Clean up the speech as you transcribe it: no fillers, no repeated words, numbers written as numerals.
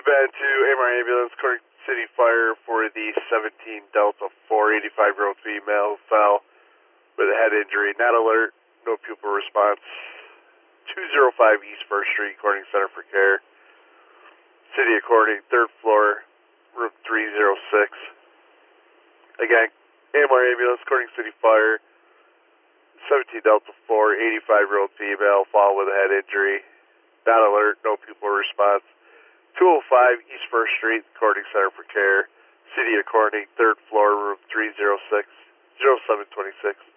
been to AMR Ambulance, Corning City Fire for the 17 Delta 4, 85-year-old female who fell with a head injury. Not alert, no pupil response. 205 East 1st Street, Corning Center for Care. City of Corning, 3rd floor, room 306. Again, AMR Ambulance, Corning City Fire, 17 Delta 4, 85-year-old female, fall with a head injury. Not alert, no pupil response. 205 East 1st Street, Corning Center for Care. City of Corning, 3rd floor, room 306, 0726.